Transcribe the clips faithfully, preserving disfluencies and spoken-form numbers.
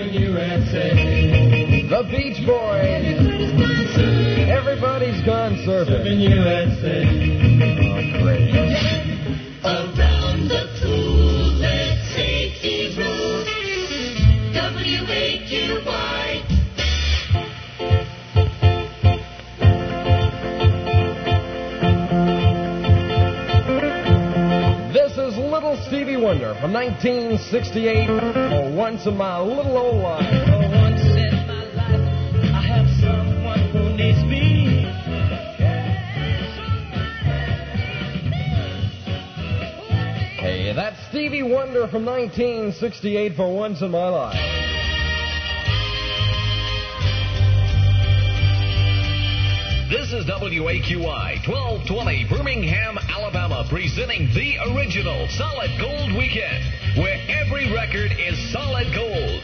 U S A. The Beach Boys. Everybody's gone surfing. Surfing U S A. Oh, great. Around the pool, let's safety rules. W A Q Y. This is Little Stevie Wonder from nineteen sixty-eight. For once in my little old life. For once in my life, I have someone who needs me. Hey, that's Stevie Wonder from nineteen sixty-eight, For Once in My Life. This is W A Q I, twelve twenty, Birmingham, Alabama, presenting the original Solid Gold Weekend, where every record is solid gold.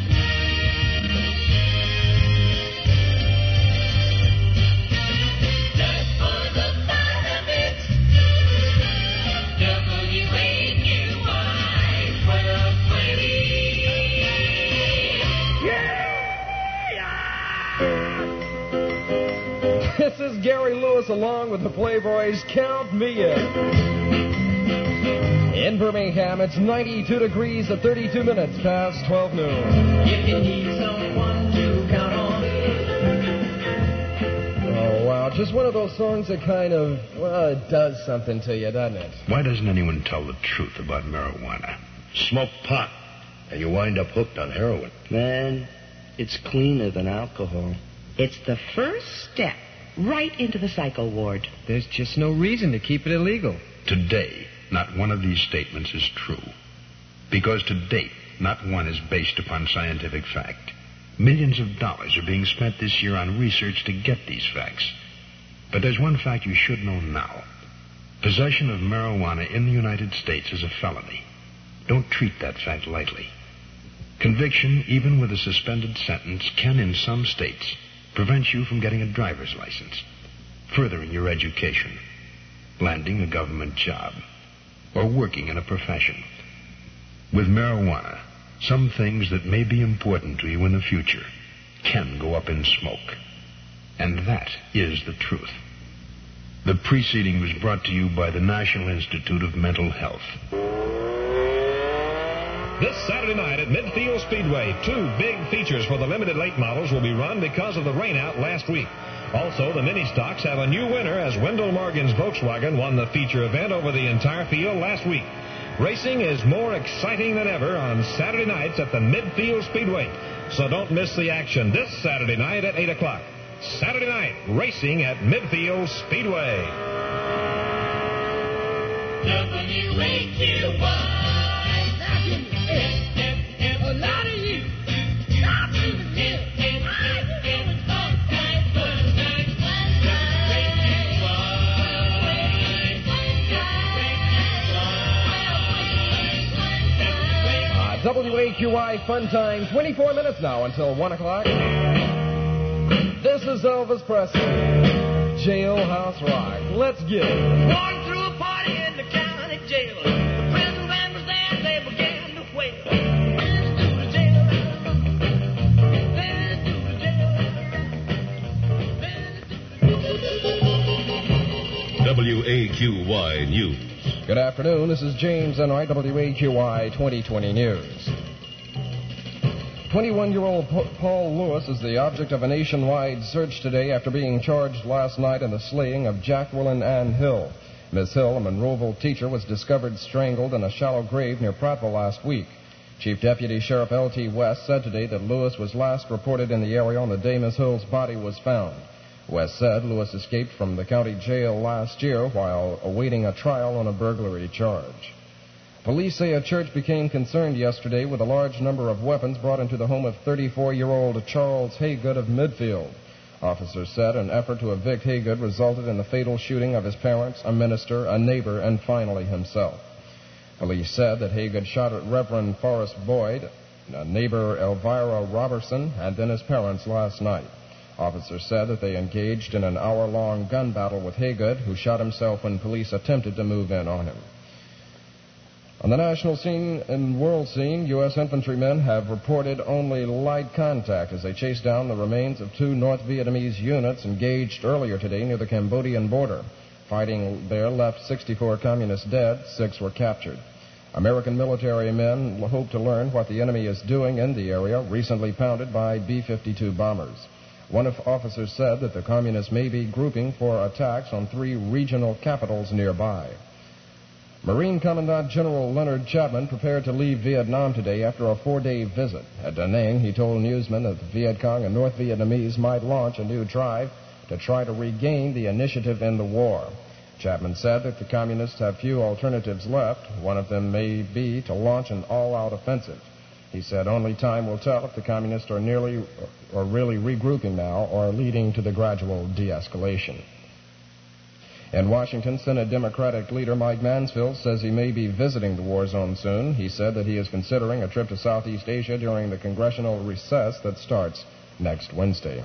Just for the fun of it. W A Q Y twelve twenty. This is Gary Lewis along with the Playboys. Count me in. In Birmingham, it's ninety-two degrees at thirty-two minutes past twelve noon. If you need someone to count on. Oh, wow. Just one of those songs that kind of, well, it does something to you, doesn't it? Why doesn't anyone tell the truth about marijuana? Smoke pot, and you wind up hooked on heroin. Man, it's cleaner than alcohol. It's the first step right into the psycho ward. There's just no reason to keep it illegal. Today, not one of these statements is true. Because to date, not one is based upon scientific fact. Millions of dollars are being spent this year on research to get these facts. But there's one fact you should know now. Possession of marijuana in the United States is a felony. Don't treat that fact lightly. Conviction, even with a suspended sentence, can in some states prevent you from getting a driver's license, furthering your education, landing a government job, or working in a profession. With marijuana, some things that may be important to you in the future can go up in smoke. And that is the truth. The preceding was brought to you by the National Institute of Mental Health. This Saturday night at Midfield Speedway, two big features for the limited late models will be run because of the rainout last week. Also, the mini stocks have a new winner as Wendell Morgan's Volkswagen won the feature event over the entire field last week. Racing is more exciting than ever on Saturday nights at the Midfield Speedway. So don't miss the action this Saturday night at eight o'clock. Saturday night, racing at Midfield Speedway. W A Q Y. A lot of you. Stop moving here. I feel it's all right. One night, one Uh, W A Q I Fun Time, twenty-four minutes now until one o'clock. This is Elvis Presley, Jailhouse Rock. Let's get it. Walking through a party in the county jail. The prison band was there, they began to wail. W A Q Y News. Good afternoon. This is James Enright, W A Q I twenty twenty News. twenty-one-year-old Paul Lewis is the object of a nationwide search today after being charged last night in the slaying of Jacqueline Ann Hill. Miss Hill, a Monroeville teacher, was discovered strangled in a shallow grave near Prattville last week. Chief Deputy Sheriff L T West said today that Lewis was last reported in the area on the day Miss Hill's body was found. West said Lewis escaped from the county jail last year while awaiting a trial on a burglary charge. Police say a church became concerned yesterday with a large number of weapons brought into the home of thirty-four-year-old Charles Haygood of Midfield. Officers said an effort to evict Haygood resulted in the fatal shooting of his parents, a minister, a neighbor, and finally himself. Police said that Haygood shot at Reverend Forrest Boyd, a neighbor Elvira Robertson, and then his parents last night. Officers said that they engaged in an hour-long gun battle with Haygood, who shot himself when police attempted to move in on him. On the national scene and world scene, U S infantrymen have reported only light contact as they chase down the remains of two North Vietnamese units engaged earlier today near the Cambodian border. Fighting there left sixty-four communists dead, six were captured. American military men hope to learn what the enemy is doing in the area recently pounded by B fifty-two bombers. One of officers said that the communists may be grouping for attacks on three regional capitals nearby. Marine Commandant General Leonard Chapman prepared to leave Vietnam today after a four-day visit. At Da Nang, he told newsmen that the Viet Cong and North Vietnamese might launch a new drive to try to regain the initiative in the war. Chapman said that the communists have few alternatives left. One of them may be to launch an all-out offensive. He said only time will tell if the communists are nearly or really regrouping now or leading to the gradual de-escalation. In Washington, Senate Democratic leader Mike Mansfield says he may be visiting the war zone soon. He said that he is considering a trip to Southeast Asia during the congressional recess that starts next Wednesday.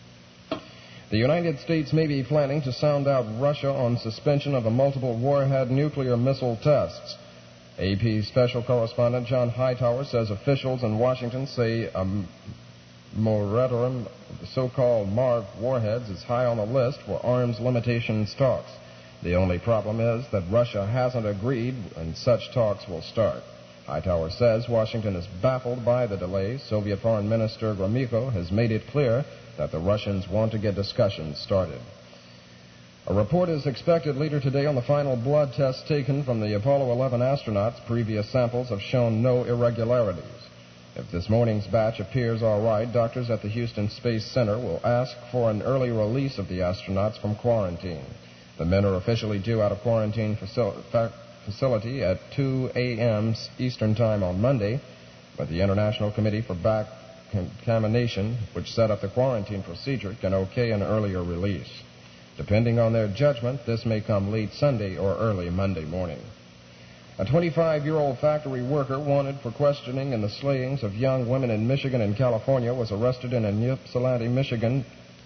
The United States may be planning to sound out Russia on suspension of the multiple warhead nuclear missile tests. A P special correspondent John Hightower says officials in Washington say a moratorium of the so-called MARV warheads is high on the list for arms limitations talks. The only problem is that Russia hasn't agreed and such talks will start. Hightower says Washington is baffled by the delay. Soviet Foreign Minister Gromyko has made it clear that the Russians want to get discussions started. A report is expected later today on the final blood tests taken from the Apollo eleven astronauts. Previous samples have shown no irregularities. If this morning's batch appears all right, doctors at the Houston Space Center will ask for an early release of the astronauts from quarantine. The men are officially due out of quarantine facil- fa- facility at two a.m. Eastern Time on Monday, but the International Committee for Back Contamination, which set up the quarantine procedure, can okay an earlier release. Depending on their judgment, this may come late Sunday or early Monday morning. A twenty-five-year-old factory worker wanted for questioning in the slayings of young women in Michigan and California was arrested in a Ypsilanti, Michigan,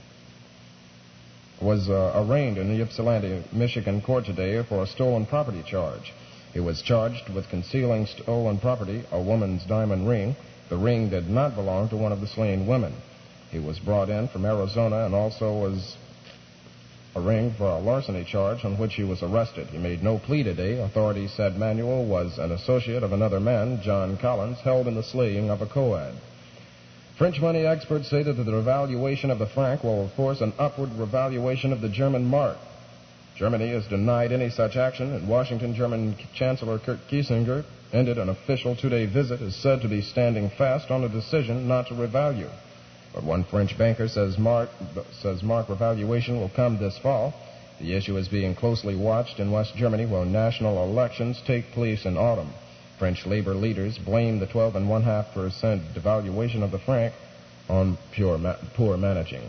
was uh, arraigned in the Ypsilanti, Michigan court today for a stolen property charge. He was charged with concealing stolen property, a woman's diamond ring. The ring did not belong to one of the slain women. He was brought in from Arizona and also was arraigned for a larceny charge on which he was arrested. He made no plea today. Authorities said Manuel was an associate of another man, John Collins, held in the slaying of a co-ed. French money experts say that the revaluation of the franc will force an upward revaluation of the German mark. Germany has denied any such action, and Washington German Chancellor Kurt Kiesinger ended an official two-day visit, is said to be standing fast on a decision not to revalue. But one French banker says mark, says mark revaluation will come this fall. The issue is being closely watched in West Germany, where national elections take place in autumn. French labor leaders blame the twelve point one five percent devaluation of the franc on pure ma- poor managing.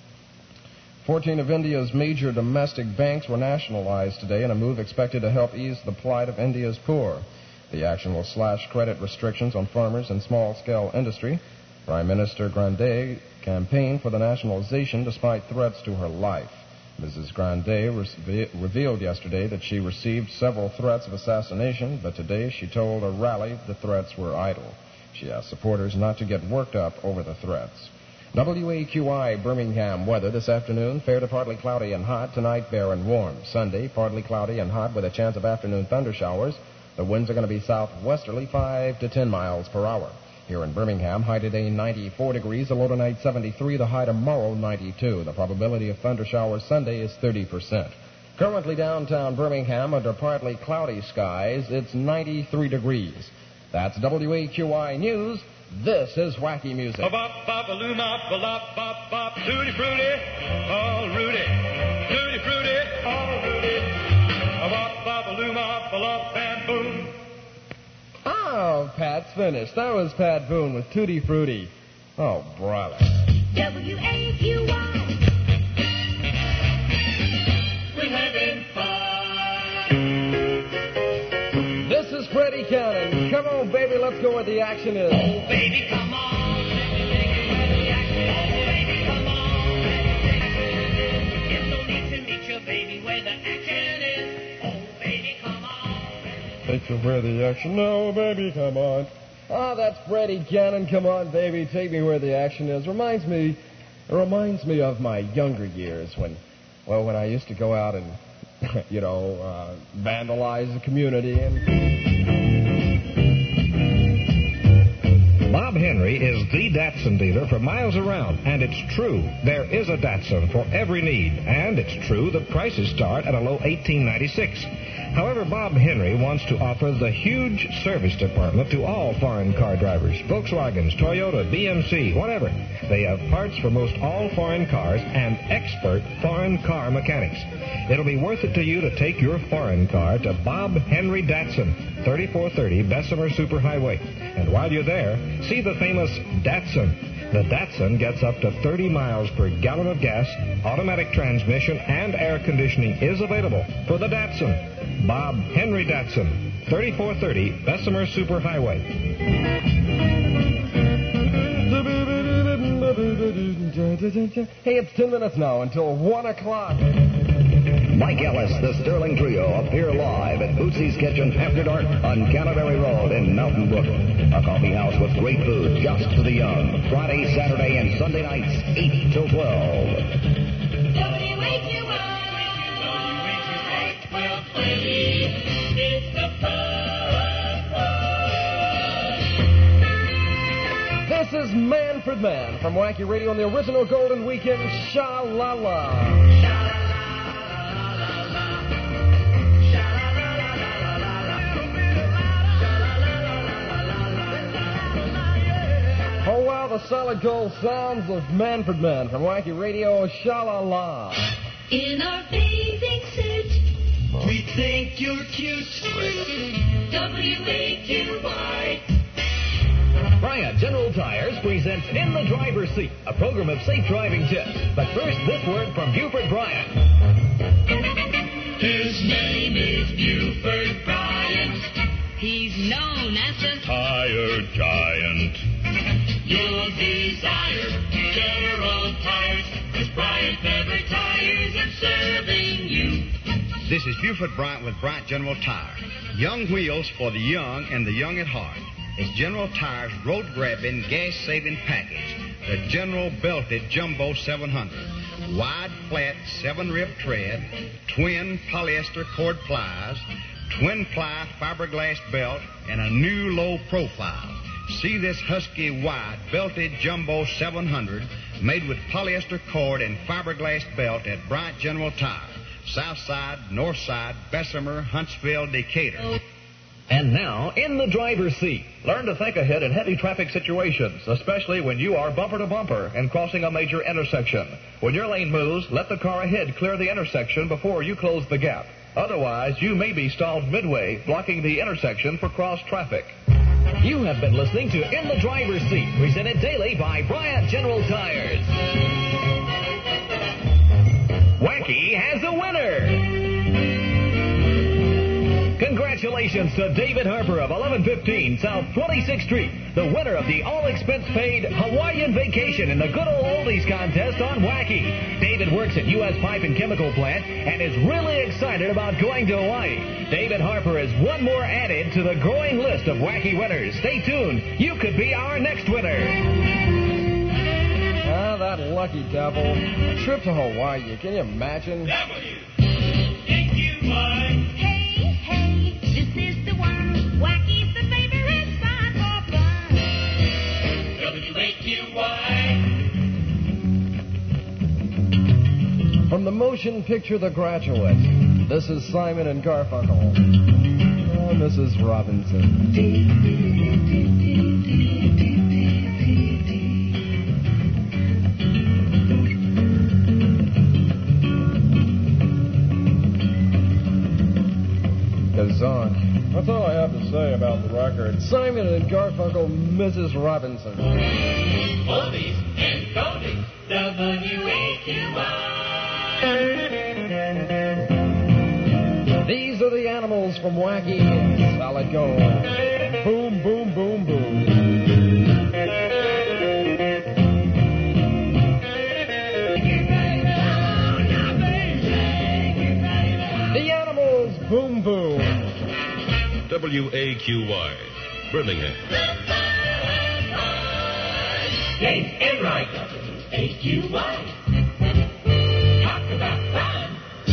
Fourteen of India's major domestic banks were nationalized today in a move expected to help ease the plight of India's poor. The action will slash credit restrictions on farmers and small-scale industry. Prime Minister Grandet campaigned for the nationalization despite threats to her life. Missus Grandet re- revealed yesterday that she received several threats of assassination, but today she told a rally the threats were idle. She asked supporters not to get worked up over the threats. W A Q I Birmingham weather this afternoon, fair to partly cloudy and hot. Tonight, bare and warm. Sunday, partly cloudy and hot with a chance of afternoon thunder showers. The winds are going to be southwesterly, five to ten miles per hour. Here in Birmingham, high today ninety-four degrees, the low tonight seventy-three, the high tomorrow ninety-two. The probability of thunder showers Sunday is thirty percent. Currently downtown Birmingham under partly cloudy skies, it's ninety-three degrees. That's W A Q I News. This is Wacky Music. Bop, bop, a loo, mop, a lop, bop, bop, tutti frutti, all Rudy, tutti frutti, all Rudy, a bop, bop, a loo, mop, a lop, and boom. Oh, Pat's finished. That was Pat Boone with Tutti Frutti. Oh, brother. W A Q Y. We're having fun. This is Freddie Cannon. Come on, baby, let's go where the action is. Oh, baby, come on. Let me take you where the action is. Oh, baby, come on. Let me take you where it is. It's no need to meet your baby where the action is. Oh, baby, come on. Take you where the action. No, baby, come on. Ah, that's Freddie Cannon. Come on, baby, take me where the action is. Reminds me, it reminds me of my younger years when, well, when I used to go out and, you know, uh, vandalize the community and... Bob Henry is the Datsun dealer for miles around, and it's true. There is a Datsun for every need, and it's true the prices start at a low eighteen ninety-six. However, Bob Henry wants to offer the huge service department to all foreign car drivers. Volkswagens, Toyota, B M C, whatever. They have parts for most all foreign cars and expert foreign car mechanics. It'll be worth it to you to take your foreign car to Bob Henry Datsun, thirty-four thirty Bessemer Superhighway. And while you're there, see the famous Datsun. The Datsun gets up to thirty miles per gallon of gas, automatic transmission, and air conditioning is available for the Datsun. Bob Henry Datsun, thirty-four thirty Bessemer Superhighway. Hey, it's ten minutes now until one o'clock. Mike Ellis, the Sterling Trio, appear live at Bootsy's Kitchen after dark on Canterbury Road in Mountain Brook. A coffee house with great food just for the young. Friday, Saturday, and Sunday nights, eight till twelve. W H U I, twelve twenty, it's the This is Manfred Mann from Wacky Radio on the original Golden Weekend Sha-La-La. Oh, wow, the solid gold sounds of Manfred Mann from Wacky Radio Sha-La-La. In our bathing suit, we think you're cute. W H U Y. Bryant General Tires presents In the Driver's Seat, a program of safe driving tips. But first, this word from Buford Bryant. His name is Buford Bryant. He's known as the Tire Giant. Your desire, General Tires, 'cause Bryant never tires of serving you. This is Buford Bryant with Bryant General Tire. Young wheels for the young and the young at heart. It's General Tire's road-grabbing, gas-saving package. The General Belted Jumbo seven hundred. Wide, flat, seven-rib tread, twin polyester cord plies, twin-ply fiberglass belt, and a new low profile. See this husky, wide, belted Jumbo seven hundred made with polyester cord and fiberglass belt at Bryant General Tire. South Side, North Side, Bessemer, Huntsville, Decatur. And now, in the driver's seat. Learn to think ahead in heavy traffic situations, especially when you are bumper to bumper and crossing a major intersection. When your lane moves, let the car ahead clear the intersection before you close the gap. Otherwise, you may be stalled midway, blocking the intersection for cross traffic. You have been listening to In the Driver's Seat, presented daily by Bryant General Tires. Wacky has a winner! Congratulations to David Harper of eleven fifteen South twenty-sixth Street, the winner of the all-expense-paid Hawaiian vacation in the Good Old Oldies contest on Wacky. David works at U S Pipe and Chemical Plant and is really excited about going to Hawaii. David Harper is one more added to the growing list of Wacky winners. Stay tuned. You could be our next winner. Ah, that lucky devil. A trip to Hawaii, can you imagine? W H U Y. Hey, hey, this is the one. Wacky's the favorite spot for fun. W H U Y. From the motion picture The Graduate, this is Simon and Garfunkel. Oh, Missus Robinson. Kazank. That's all I have to say about the record. Simon and Garfunkel, Missus Robinson. Oldies and goldies. W H U Y. These are the animals from Wacky Solid Gold. Boom, boom, boom, boom. The animals, boom, boom. W W A Q Y, Birmingham. Yes, and right. W A Q Y. Talk about fun.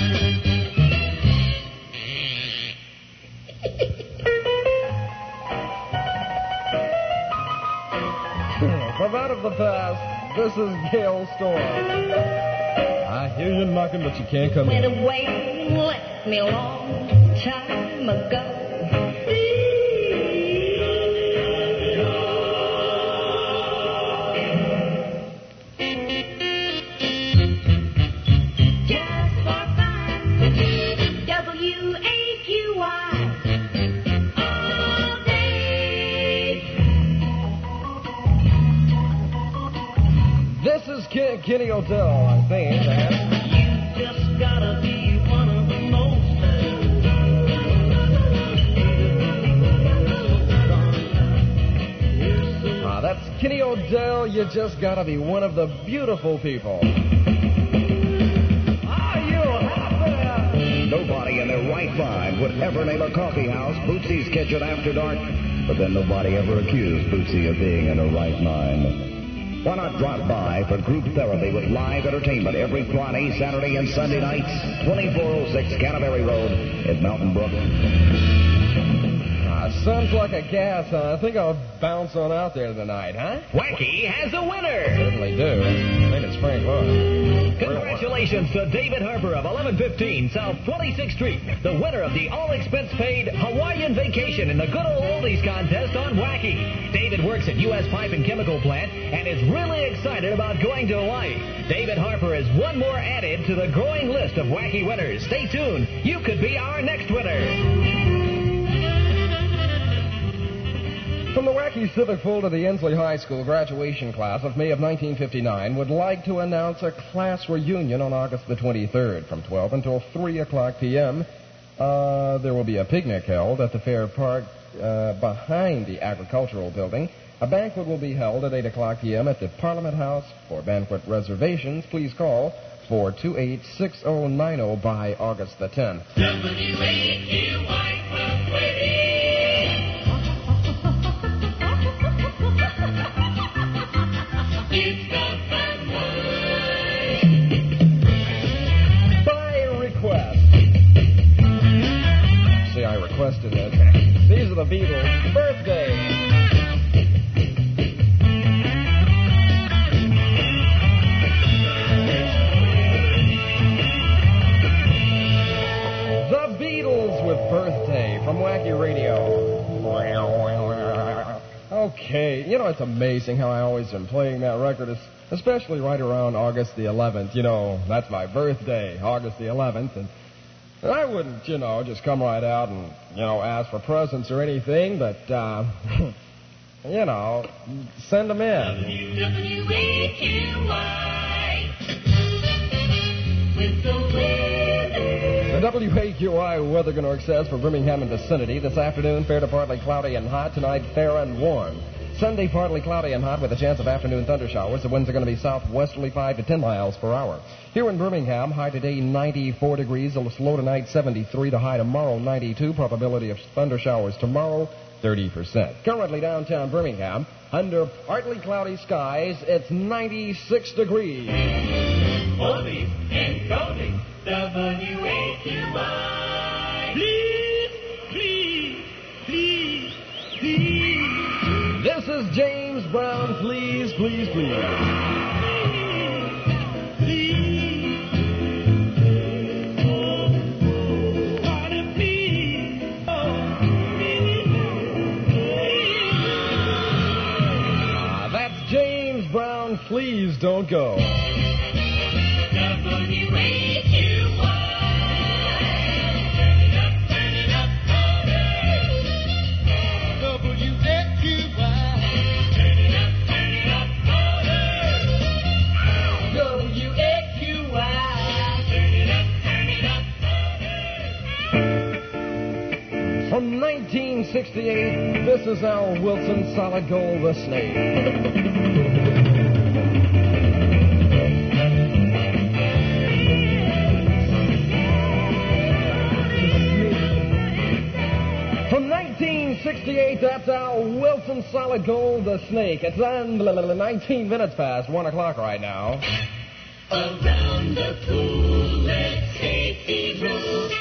From out of the past, this is Gail Storm. I hear you knocking, but you can't come Went in. away and left me a long time ago. Just for fun, W A Q Y. All day. This is Ken- Kenny Odell, I think. man. Just gotta be one of the most. Ah, that's Kenny Odell. You just gotta be one of the beautiful people. Are you happy? Nobody in their right mind would ever name a coffee house Bootsy's Kitchen After Dark, but then nobody ever accused Bootsy of being in her right mind. Why not drop by for group therapy with live entertainment every Friday, Saturday, and Sunday nights, twenty-four oh six Canterbury Road in Mountain Brook. Ah, sounds like a gas, huh? I think I'll bounce on out there tonight, huh? Wacky has a winner. Certainly do. I think it's Frank Lloyd. Congratulations to David Harper of eleven fifteen South twenty-sixth Street, the winner of the all-expense-paid Hawaiian vacation in the good old oldies contest on Wacky. David works at U S Pipe and Chemical Plant and is really excited about going to Hawaii. David Harper is one more added to the growing list of Wacky winners. Stay tuned. You could be our next winner. From the Wacky Civic Fool to the Inslee High School graduation class of May of nineteen fifty-nine would like to announce a class reunion on August the twenty-third from twelve until three o'clock p.m. Uh, there will be a picnic held at the Fair Park uh, behind the Agricultural Building. A banquet will be held at eight o'clock p.m. at the Parliament House. For banquet reservations, please call four two eight, six oh nine oh by August the tenth. W A Q Y Club Wedding. It's the fun one. By request. See, I requested it. These are the Beatles' birthday. The Beatles with Birthday from Wacky Radio. Okay, you know, it's amazing how I always am playing that record, especially right around August the eleventh. You know, that's my birthday, August the eleventh, and I wouldn't, you know, just come right out and, you know, ask for presents or anything, but, uh, you know, send them in. W A Q Y. With the weather. The W A Q I weather going to access for Birmingham and vicinity. This afternoon, fair to partly cloudy and hot. Tonight, fair and warm. Sunday, partly cloudy and hot with a chance of afternoon thunder showers. The winds are going to be southwesterly five to ten miles per hour. Here in Birmingham, high today ninety-four degrees. A low tonight seventy-three. To high tomorrow ninety-two. Probability of thunder showers tomorrow thirty percent. Currently downtown Birmingham, under partly cloudy skies, it's ninety-six degrees. Oldies and goldies. W A Q Y. Please, please, please, please. This is James Brown. Please, please, please. Ah, that's James Brown. Please don't go. W A Q Y. Turn it up, turn it up, W A Q Y. Turn it up, turn it up, W A Q Y. Turn it up, turn it up, From nineteen sixty-eight, this is Al Wilson, Solid Gold, The Snake. From nineteen sixty-eight, that's Al Wilson, Solid Gold, The Snake. It's on nineteen minutes past one o'clock right now. Around the pool, let's take these rules.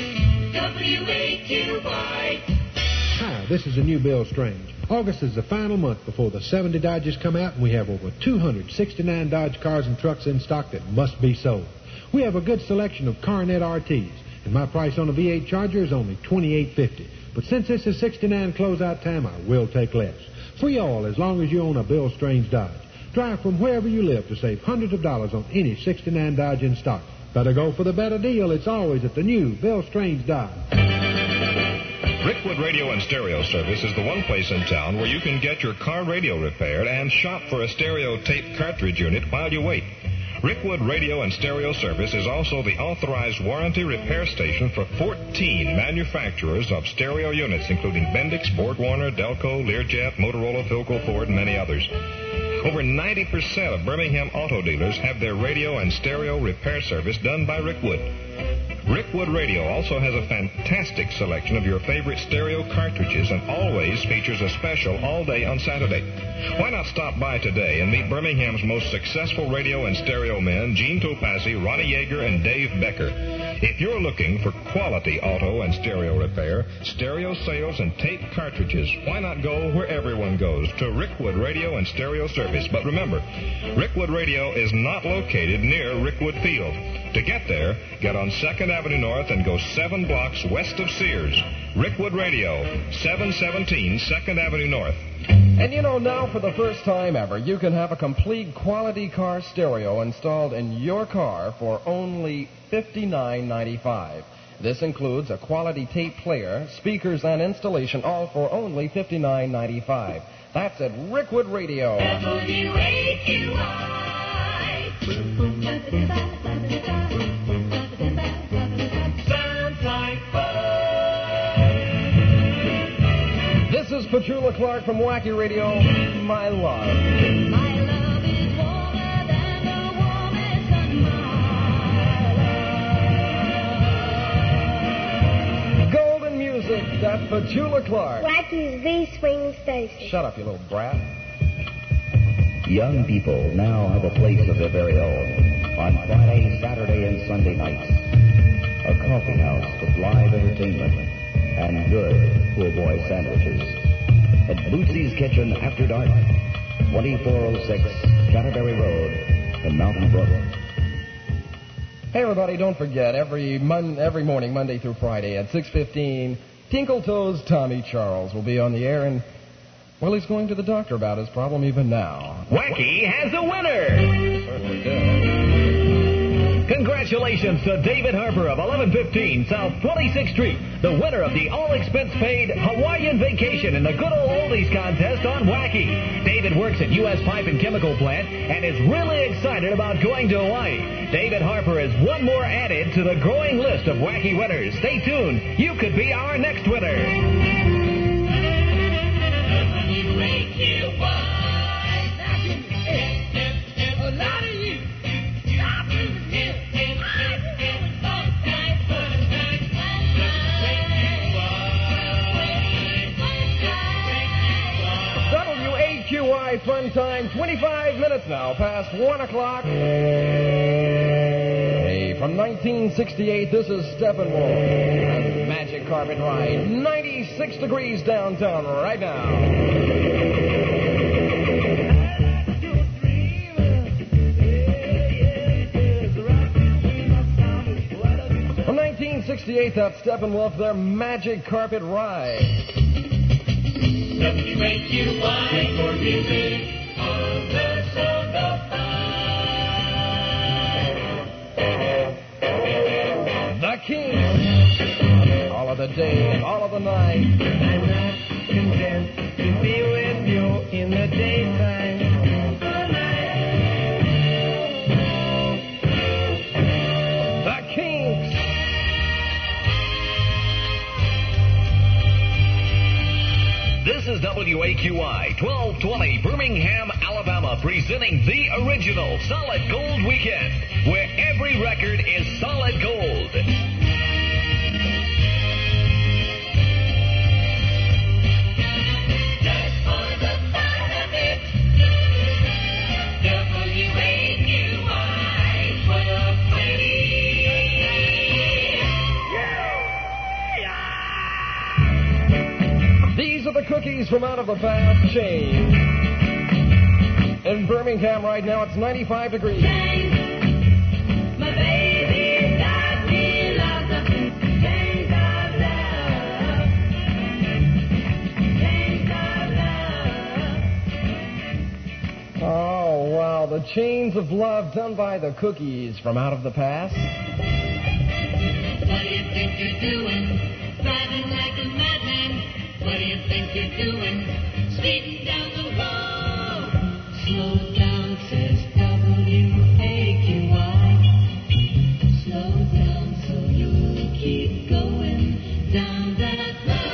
W A Q Y. Hi, this is the new Bill Strange. August is the final month before the seventy Dodges come out, and we have over two hundred sixty-nine Dodge cars and trucks in stock that must be sold. We have a good selection of CarNet R Ts, and my price on a V eight Charger is only twenty-eight fifty. But since this is sixty-nine closeout time, I will take less. For y'all, as long as you own a Bill Strange Dodge. Drive from wherever you live to save hundreds of dollars on any sixty-nine Dodge in stock. Better go for the better deal. It's always at the new Bill Strange Dodge. Rickwood Radio and Stereo Service is the one place in town where you can get your car radio repaired and shop for a stereo tape cartridge unit while you wait. Rickwood Radio and Stereo Service is also the authorized warranty repair station for fourteen manufacturers of stereo units, including Bendix, BorgWarner, Delco, Learjet, Motorola, Philco, Ford, and many others. Over ninety percent of Birmingham auto dealers have their radio and stereo repair service done by Rickwood. Rickwood Radio also has a fantastic selection of your favorite stereo cartridges and always features a special all day on Saturday. Why not stop by today and meet Birmingham's most successful radio and stereo men, Gene Topazzi, Ronnie Yeager, and Dave Becker. If you're looking for quality auto and stereo repair, stereo sales, and tape cartridges, why not go where everyone goes, to Rickwood Radio and Stereo Service. But remember, Rickwood Radio is not located near Rickwood Field. To get there, get on second Avenue North and go seven blocks west of Sears. Rickwood Radio, seven seventeen second Avenue North. And you know, now for the first time ever, you can have a complete quality car stereo installed in your car for only fifty-nine ninety-five. This includes a quality tape player, speakers, and installation, all for only fifty-nine ninety-five. That's at Rickwood Radio. W A Q Y. Sounds like fun. This is Petula Clark from Wacky Radio, My Love. My love is warmer than the warmest sun. Golden music, that's Petula Clark. Wacky's V-Swing Station. Shut up, you little brat. Young people now have a place of their very own. On Friday, Saturday, and Sunday nights. A coffee house with live entertainment and good poor boy sandwiches. At Bootsy's Kitchen after dark. twenty-four oh six Canterbury Road in Mountain Brook. Hey, everybody, don't forget, every mon- every morning, Monday through Friday at six fifteen, Tinkle Toes Tommy Charles will be on the air, and, well, he's going to the doctor about his problem even now. Wacky has a winner! Certainly did. Congratulations to David Harper of eleven fifteen South twenty-sixth Street, the winner of the all-expense-paid Hawaiian vacation in the Good Old Oldies contest on Wacky. David works at U S Pipe and Chemical Plant and is really excited about going to Hawaii. David Harper is one more added to the growing list of Wacky winners. Stay tuned. You could be our next winner. W A Q Y. A lot of you. Stop it. W A Q Y Fun Time, twenty-five minutes now, past one o'clock. Hey, from nineteen sixty-eight, this is Steppenwolf and Magic Carpet Ride. ninety-six degrees downtown right now. From nineteen sixty-eight, that's Steppenwolf, their Magic Carpet Ride. W A Q Y for music on the Song of Fun. The King. All of the day, all of the night. I'm not content to be with you in the daytime. The Kinks. This is W A Q I, twelve twenty Birmingham, Alabama, presenting the original Solid Gold Weekend, where every record is solid gold. cookies from out of the past, Chains. In Birmingham right now, it's ninety-five degrees. Chains, my baby got me locked up in chains of love. Chains of love. Oh, wow. The Chains of Love done by the Cookies from out of the past. What do you think you're doing? Driving like a madman. What do you think you're doing? Speeding down the road. Slow down, says W A Q Y. Slow down so you'll keep going down that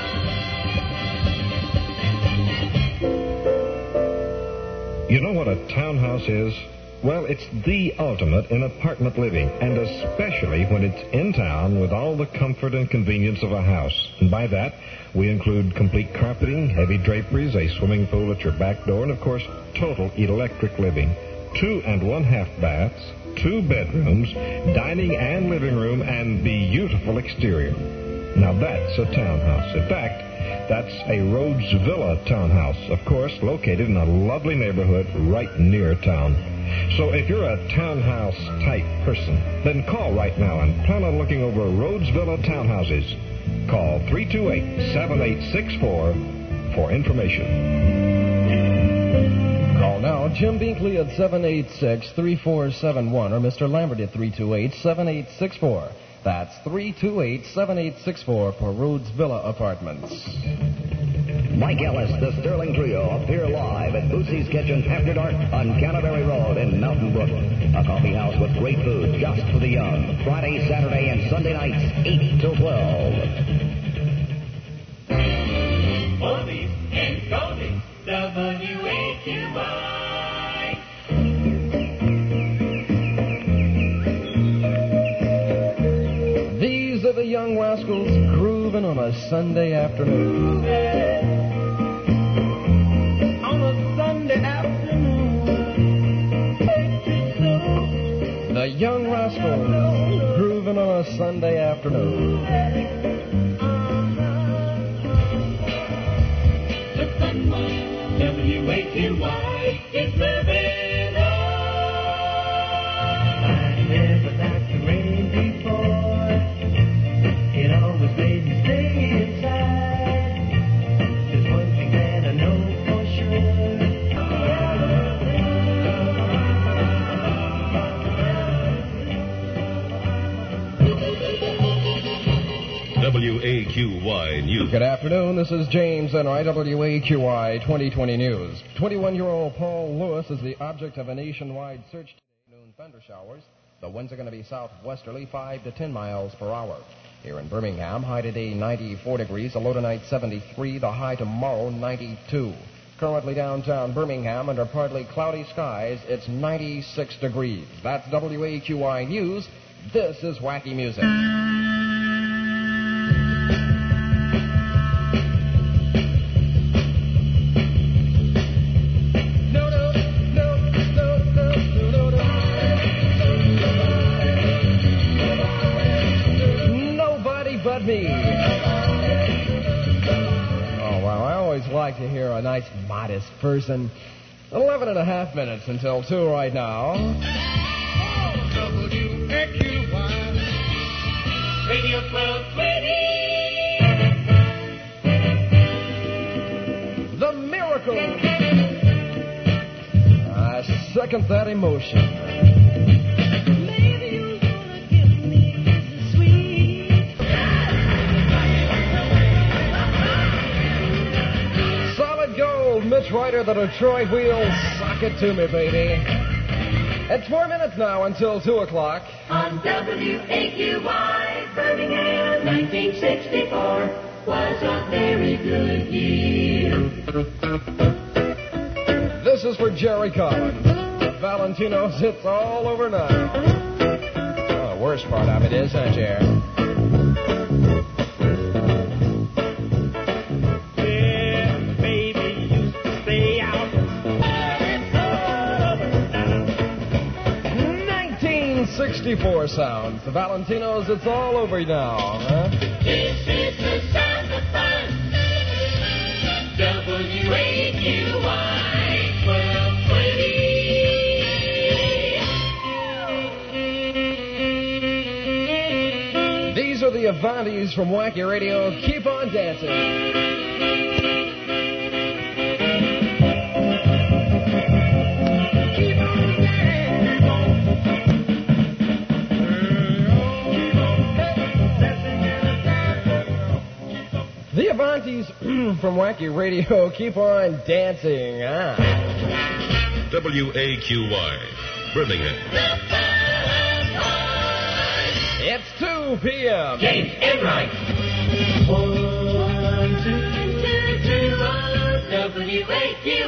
road. You know what a townhouse is? Well, it's the ultimate in apartment living, and especially when it's in town with all the comfort and convenience of a house. And by that, we include complete carpeting, heavy draperies, a swimming pool at your back door, and of course, total electric living. Two and one half baths, two bedrooms, dining and living room, and beautiful exterior. Now that's a townhouse. In fact, that's a Rhodes Villa townhouse, of course, located in a lovely neighborhood right near town. So if you're a townhouse-type person, then call right now and plan on looking over Rhodes Villa townhouses. Call three two eight, seven eight six four for information. Call now Jim Binkley at seven eight six, three four seven one or Mister Lambert at three two eight, seven eight six four. That's three two eight, seven eight six four for Rhodes Villa Apartments. Mike Ellis, the Sterling Trio, appear live at Bootsy's Kitchen after dark on Canterbury Road in Mountain Brook. A coffee house with great food just for the young. Friday, Saturday, and Sunday nights, eight till twelve. Oldies and goldies, W A Q Y. These are the young rascals grooving on a Sunday afternoon. On a Sunday afternoon. The young rascals grooving on a Sunday afternoon. The fun one, W A Q Y, is moving on. I never liked the rain before. It always made me stay inside. There's one thing that I know for sure. W A Q Y News. Good afternoon. This is James Enright, W A Q Y twenty twenty News. twenty-one-year-old Paul Lewis is the object of a nationwide search today. Noon thunder showers. The winds are going to be southwesterly, five to ten miles per hour. Here in Birmingham, high today ninety-four degrees, a low tonight seventy-three, the high tomorrow ninety-two. Currently downtown Birmingham, under partly cloudy skies, it's ninety-six degrees. That's W A Q Y News. This is Wacky Music. Me. Oh, wow. I always like to hear a nice, modest person. Eleven and a half minutes until two right now. W A Q Y Radio twelve twenty. The Miracle. I second that emotion. Mitch Ryder, the Detroit Wheels, sock it to me, baby. It's four minutes now until two o'clock. On W A Q Y, Birmingham, nineteen sixty-four was a very good year. This is for Jerry Collins. The Valentinos, it's all over now. Oh, the worst part of it is, huh, Jerry? sixty-four sounds. The Valentinos, it's all over now, huh? This is the sound of fun. W the Avantis from Wacky Radio. Keep on dancing. The Avantis from Wacky Radio. Keep on dancing. Ah. W A Q Y, Birmingham. It's two p.m. James Enright. One, two, two, two, oh, W A Q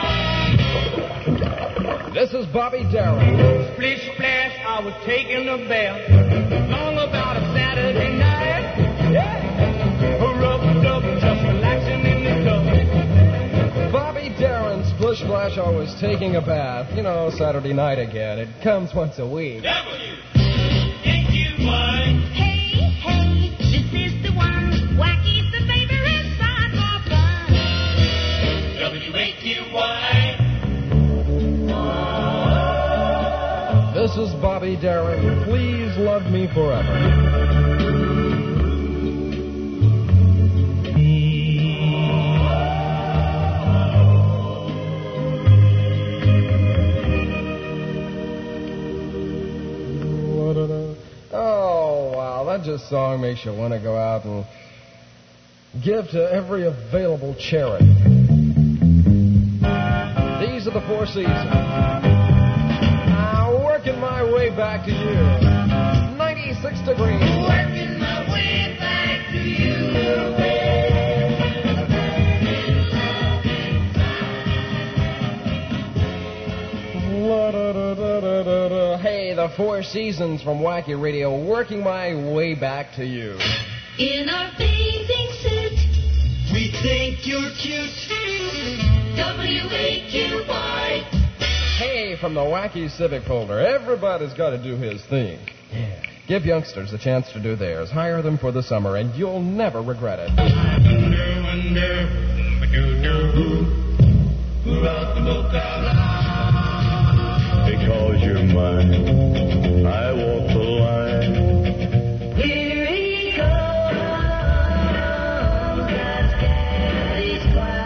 Y. This is Bobby Darin. Splish splash, I was taking a bath. Long about a Saturday night. Yeah. Rub dub, just relaxing in the tub. Bobby Darin, Splish Splash, I was taking a bath. You know, Saturday night again. It comes once a week. W A Q Y. Hey, hey, this is the one. Wacky's the favorite side for fun. W A Q Y. This is Bobby Darin. Please love me forever. Oh, wow, that just song makes you want to go out and give to every available charity. These are the Four Seasons. Now, working my way back to you. ninety-six degrees. Working my way back to you. Hey, the Four Seasons from Wacky Radio, working my way back to you. In our bathing suit, we think you're cute. W A Q Y. Hey, from the Wacky Civic folder, everybody's got to do his thing. Yeah. Give youngsters a chance to do theirs. Hire them for the summer, and you'll never regret it. Because you're mine, I walk the line. Here he comes, that scary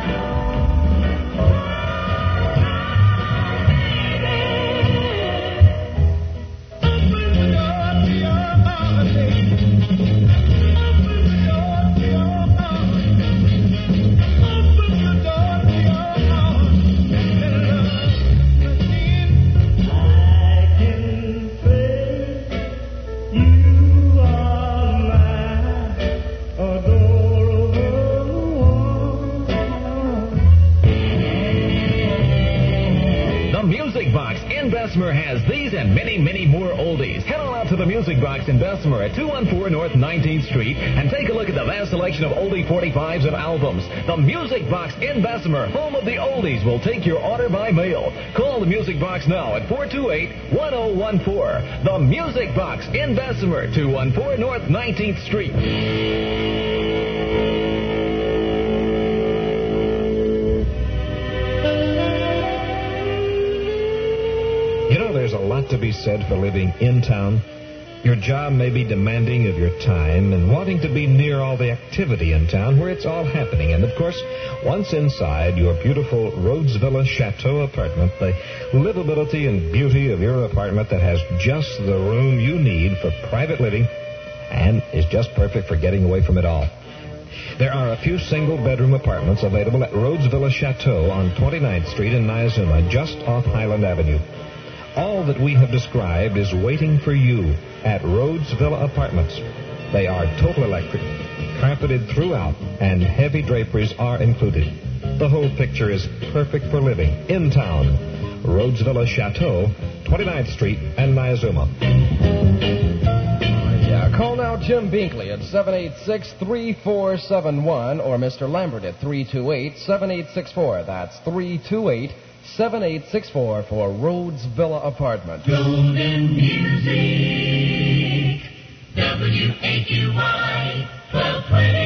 Open the door to your heart, baby. Open the door to your heart. Open the door to your heart. And love. Music Box in Bessemer has these and many, many more oldies. Head on out to the Music Box in Bessemer at two one four North nineteenth Street and take a look at the vast selection of oldie forty-fives and albums. The Music Box in Bessemer, home of the oldies, will take your order by mail. Call the Music Box now at four two eight, one oh one four. The Music Box in Bessemer, two one four North nineteenth Street. You know, there's a lot to be said for living in town. Your job may be demanding of your time and wanting to be near all the activity in town where it's all happening. And, of course, once inside your beautiful Rhodes Villa Chateau apartment, the livability and beauty of your apartment that has just the room you need for private living and is just perfect for getting away from it all. There are a few single-bedroom apartments available at Rhodes Villa Chateau on twenty-ninth Street in Niazuma, just off Highland Avenue. All that we have described is waiting for you at Rhodes Villa Apartments. They are total electric, carpeted throughout, and heavy draperies are included. The whole picture is perfect for living in town. Rhodes Villa Chateau, twenty-ninth Street and Niazuma. Yeah, call now Jim Binkley at seven eight six, three four seven one or Mister Lambert at three two eight, seven eight six four. That's three two eight, seven eight six four for Rhodes Villa Apartment. Golden music, W A Q Y, twelve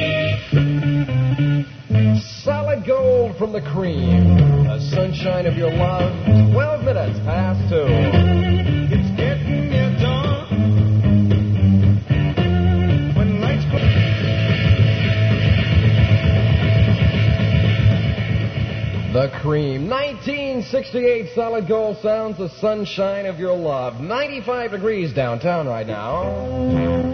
twenty. Solid gold from the cream, the sunshine of your love, twelve minutes past two. It's getting near dawn, when lights Dream. nineteen sixty-eight Solid Gold sounds the sunshine of your love. ninety-five degrees downtown right now.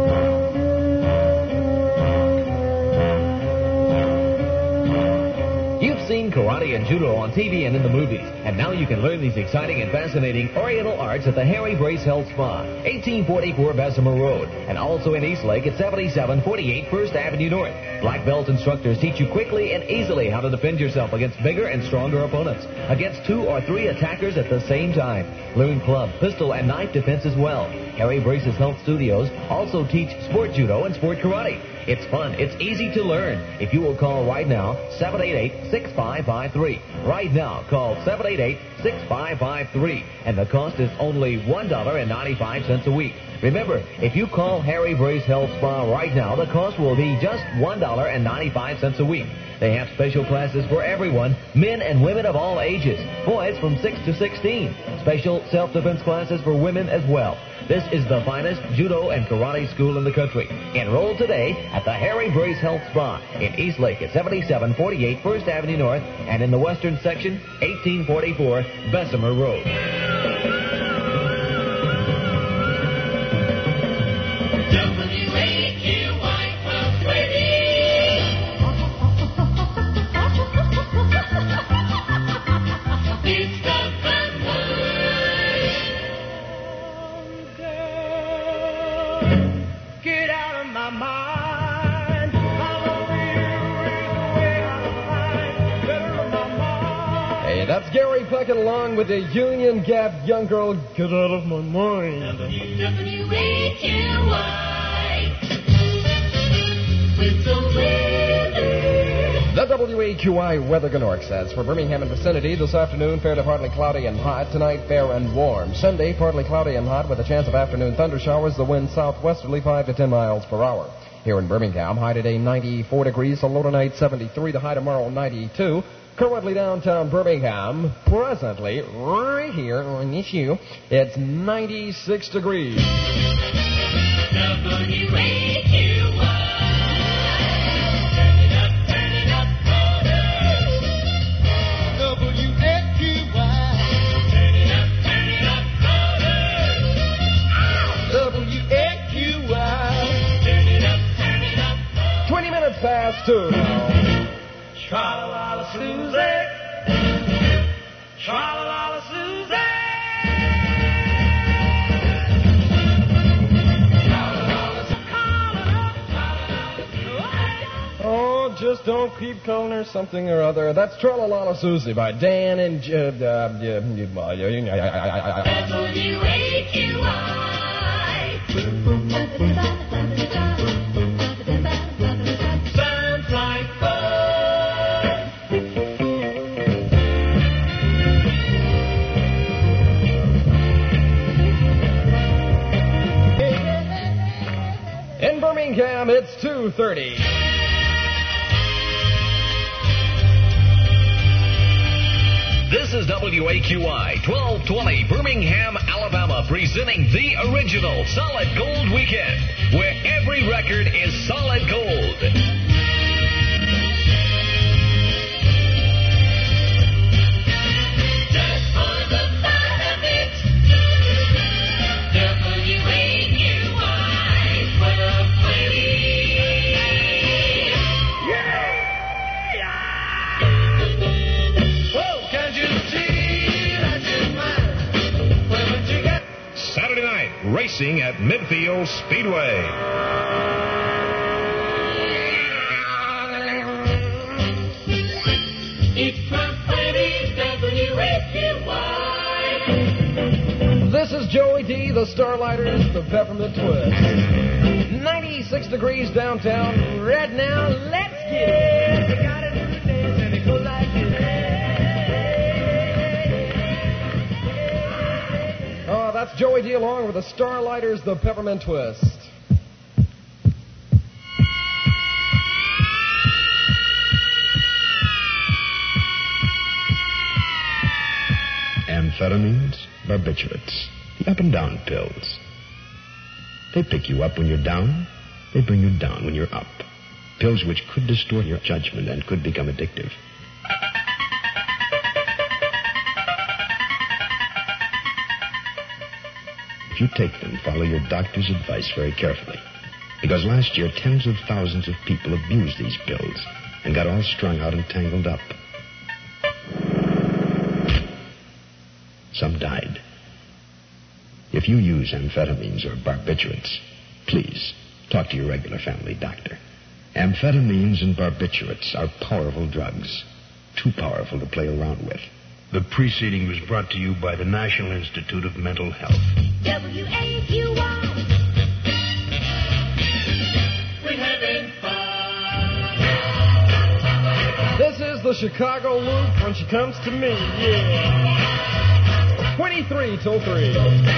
You've seen karate and judo on T V and in the movies, and now you can learn these exciting and fascinating Oriental arts at the Harry Brace Health Spa, eighteen forty-four Bessemer Road, and also in Eastlake at seventy-seven forty-eight First Avenue North. Black belt instructors teach you quickly and easily how to defend yourself against bigger and stronger opponents, against two or three attackers at the same time. Learn club, pistol, and knife defense as well. Harry Brace's Health Studios also teach sport judo and sport karate. It's fun. It's easy to learn. If you will call right now, seven eight eight, six five five three. Right now, call seven eight eight, six five five three. And the cost is only one dollar and ninety-five cents a week. Remember, if you call Harry Brace Health Spa right now, the cost will be just one dollar and ninety-five cents a week. They have special classes for everyone, men and women of all ages. Boys from six to sixteen. Special self-defense classes for women as well. This is the finest judo and karate school in the country. Enroll today at the Harry Brace Health Spa in Eastlake at seventy-seven forty-eight First Avenue North and in the western section, eighteen forty-four Bessemer Road. W A Q Y twelve twenty. It's the fun one. Get out of my mind. I love you is the way I find. Better of my mind. Hey, that's Gary Puckett along with the Union Gap Young Girl. Get out of my mind. W A Q Y. With the weather. The W A Q I Weather Ganork says for Birmingham and vicinity this afternoon, fair to partly cloudy and hot. Tonight, fair and warm. Sunday, partly cloudy and hot with a chance of afternoon thunder showers. The wind southwesterly five to ten miles per hour. Here in Birmingham, high today ninety-four degrees, the low tonight seventy-three, the high tomorrow ninety-two. Currently downtown Birmingham, presently, right here on this shoe, it's ninety-six degrees. W A Q Y. twenty minutes past two. Tra-la-la-la Susie. Tra-la-la-la Susie. Oh, just don't keep calling her something or other. That's Tra-la-la-la Susie by Dan and... Uh, uh, yeah, W A Q I. Sounds like fun. In Birmingham, it's two thirty. This is W A Q I twelve twenty Birmingham, Alabama, presenting the original Solid Gold Weekend, where every record is solid gold. Just for the fun of it. W A Q I twelve twenty. Whoa, can't you see that you're mine? Where would you get? Saturday night, racing at Midfield Speedway. It's twelve twenty W A Q Y. This is Joey D, the Starlighters, the Peppermint Twist. ninety-six degrees downtown. Right now, let's get it. We gotta do the dance and it goes like this. Oh, that's Joey D along with the Starlighters, the Peppermint Twist. Amphetamines, barbiturates, the up and down pills. They pick you up when you're down. They bring you down when you're up. Pills which could distort your judgment and could become addictive. you take them, follow your doctor's advice very carefully. Because last year, tens of thousands of people abused these pills and got all strung out and tangled up. Some died. If you use amphetamines or barbiturates, please talk to your regular family doctor. Amphetamines and barbiturates are powerful drugs, too powerful to play around with. The preceding was brought to you by the National Institute of Mental Health. W A Q Y. We're having fun. This is the Chicago Loop when she comes to me, yeah. twenty-three till three.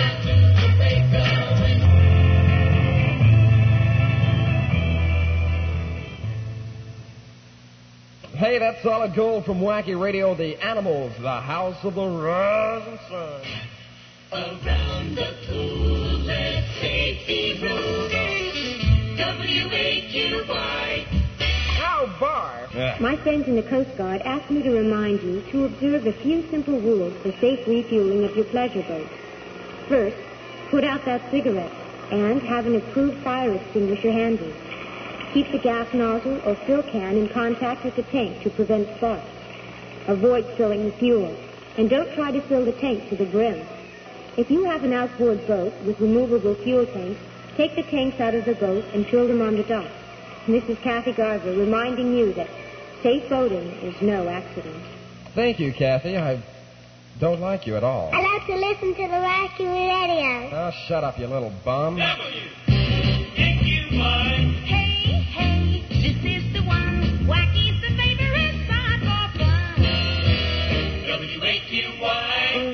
Hey, that's solid gold from Wacky Radio, The Animals, the House of the Rising Sun. Around the pool, let's safety roll. W A Q Y. Ow, bar. Yeah. My friends in the Coast Guard asked me to remind you to observe a few simple rules for safe refueling of your pleasure boat. First, put out that cigarette and have an approved fire extinguisher handy. Keep the gas nozzle or fill can in contact with the tank to prevent sparks. Avoid spilling the fuel, and don't try to fill the tank to the brim. If you have an outboard boat with removable fuel tanks, take the tanks out of the boat and fill them on the dock. This is Kathy Garver reminding you that safe boating is no accident. Thank you, Kathy. I don't like you at all. I like to listen to the Wacky Radio. Oh, shut up, you little bum. W A Q Y. Hey, hey, this is the one. Wacky's the favorite spot for fun. W A Q Y.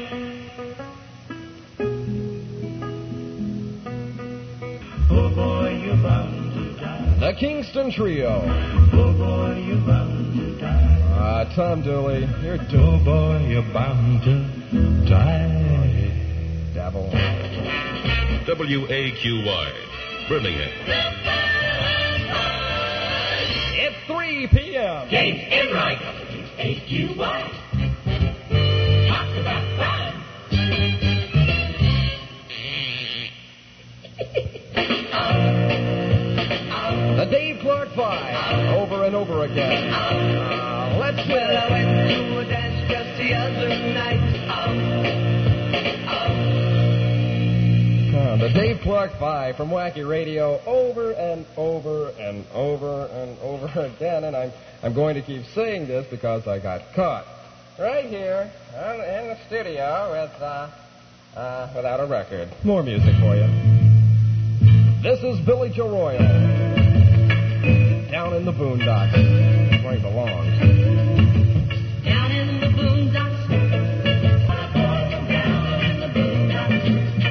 Oh boy, you're bound to die. The Kingston Trio. Oh boy, you're bound to die. Ah, Tom Dooley, you're Oh doomed. boy, you're bound to die. Devil. W A Q Y, Birmingham. It's three p.m. James Enright. W A Q Y. Talk about fun. The Dave Clark Five, over and over again. Uh, let's do Well, I it. went to a dance just the other night. Uh, the Dave Clark Five from Wacky Radio, over and over and over and over again. And I'm I'm going to keep saying this because I got caught right here uh, in the studio with uh, uh, without a record. More music for you. This is Billy Joe Royal. Down in the boondocks, where he belongs. Down in the boondocks. Down in the boondocks.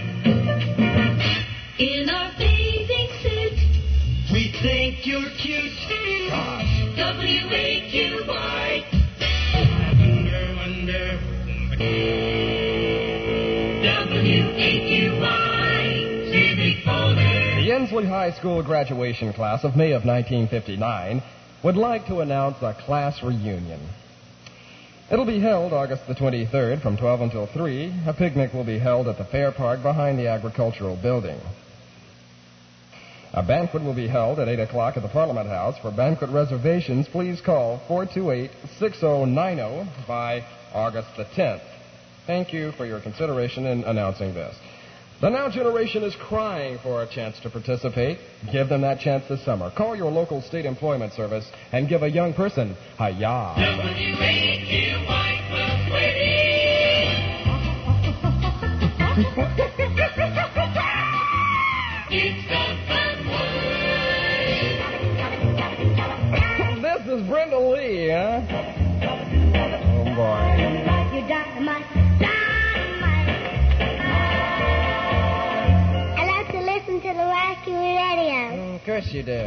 In our bathing suit. We think you're cute. Gosh. W A Q Y. Wonder, wonder. W A Q Y. Civic Folder. The Ensley High School graduation class of May of nineteen fifty-nine would like to announce a class reunion. It'll be held August the twenty-third from twelve until three. A picnic will be held at the Fair Park behind the Agricultural Building. A banquet will be held at eight o'clock at the Parliament House. For banquet reservations, please call four two eight, six oh nine oh by August the tenth. Thank you for your consideration in announcing this. The Now generation is crying for a chance to participate. Give them that chance this summer. Call your local state employment service and give a young person a job. W A Q Y Club Wedding. It's the fun one. This is Brenda Lee, huh? Oh, boy. You dynamite, dynamite. I like to listen to the Wacky Radio. Of course you do.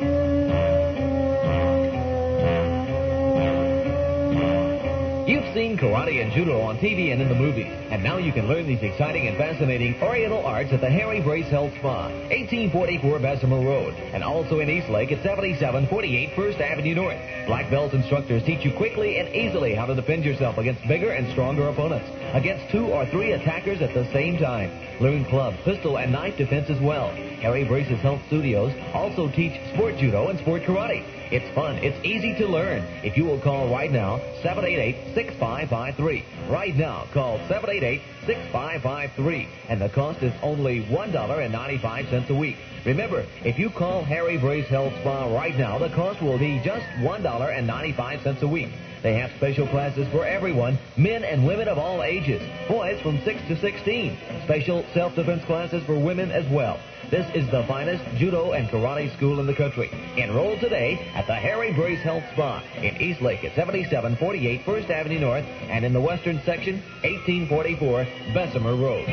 You've seen wrestling, karate, and judo on T V and in the movies. And now you can learn these exciting and fascinating Oriental arts at the Harry Brace Health Spa, eighteen forty-four Bessemer Road, and also in Eastlake at seventy-seven forty-eight First Avenue North. Black belt instructors teach you quickly and easily how to defend yourself against bigger and stronger opponents, against two or three attackers at the same time. Learn club, pistol, and knife defense as well. Harry Brace's Health Studios also teach sport judo and sport karate. It's fun. It's easy to learn. If you will call right now, seven eight eight, six five five three. Right now, call seven eight eight, six five five three. And the cost is only one dollar and ninety-five cents a week. Remember, if you call Harry Brace Health Spa right now, the cost will be just one dollar and ninety-five cents a week. They have special classes for everyone, men and women of all ages. Boys from six to sixteen. Special self-defense classes for women as well. This is the finest judo and karate school in the country. Enroll today at the Harry Brace Health Spa in Eastlake at seventy-seven forty-eight First Avenue North and in the western section, eighteen forty-four Bessemer Road.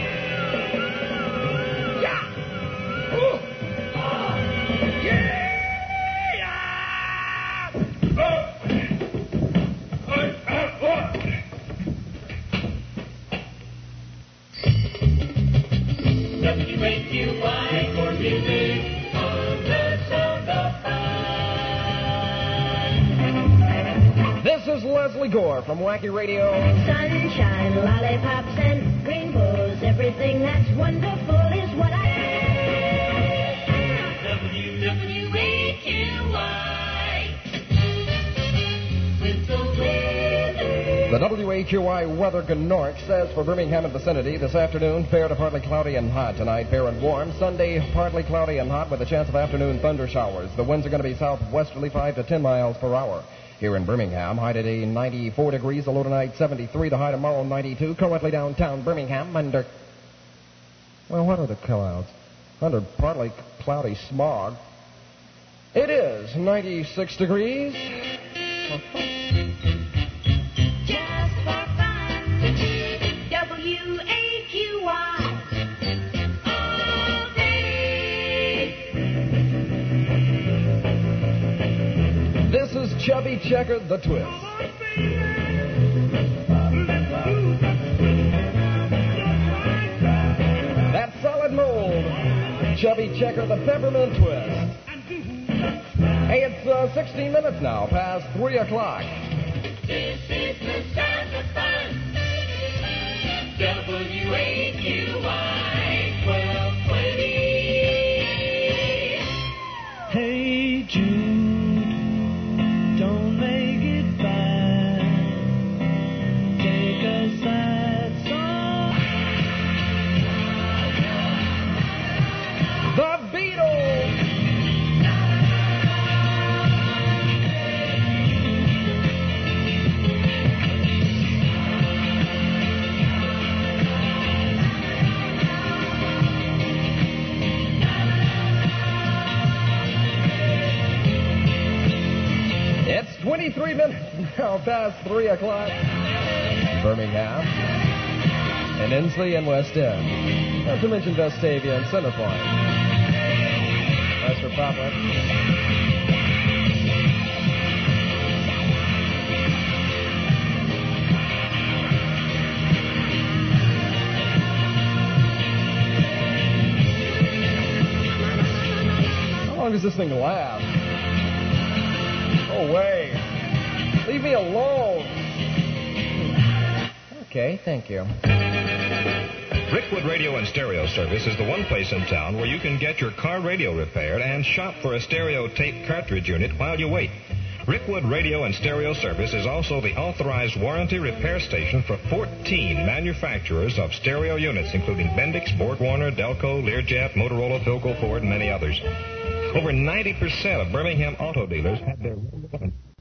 Yeah! Ooh. Yeah! W A Q Y for music on the sound of fun. This is Leslie Gore from Wacky Radio. Sunshine, lollipops, and rainbows. Everything that's wonderful is what I... W W A Q Y with the weather. The W A Q Y Weather Gnorch says for Birmingham and vicinity this afternoon, fair to partly cloudy and hot. Tonight, fair and warm. Sunday, partly cloudy and hot with a chance of afternoon thunder showers. The winds are going to be southwesterly five to ten miles per hour. Here in Birmingham, high today ninety-four degrees, the low tonight seventy-three, the high tomorrow ninety-two. Currently downtown Birmingham under... Well, what are the clouds? Under partly cloudy smog. It is ninety-six degrees. Just for fun. W A Q Y. All day. This is Chubby Checker the Twist. That solid mold. Chubby Checker the Peppermint Twist. Hey, it's uh, sixteen minutes now, past three o'clock. This is the sound of fun. W A Q Y twelve twenty. Hey Jude, don't make it bad. Take a sad song. The Beatles. It's twenty-three minutes now past three o'clock. Birmingham and Inslee and West End. Not to mention Vestavia and Centerpoint. As for Papa. How long does this thing last? Go away. Leave me alone. Okay, thank you. Rickwood Radio and Stereo Service is the one place in town where you can get your car radio repaired and shop for a stereo tape cartridge unit while you wait. Rickwood Radio and Stereo Service is also the authorized warranty repair station for fourteen manufacturers of stereo units, including Bendix, BorgWarner, Delco, Learjet, Motorola, Philco, Ford, and many others. Over ninety percent of Birmingham auto dealers have their